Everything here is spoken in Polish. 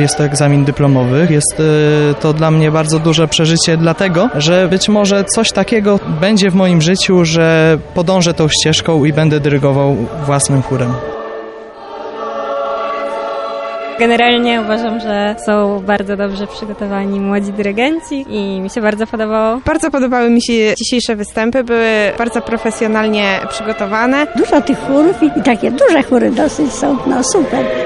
jest to egzamin dyplomowy. Jest to dla mnie bardzo duże przeżycie, dlatego, że być może coś takiego będzie w moim życiu, że podążę tą ścieżką i będę dyrygował własnym chórem. Generalnie uważam, że są bardzo dobrze przygotowani młodzi dyrygenci i mi się bardzo podobało. Bardzo podobały mi się dzisiejsze występy, były bardzo profesjonalnie przygotowane. Dużo tych chórów i takie duże chóry dosyć są, no super.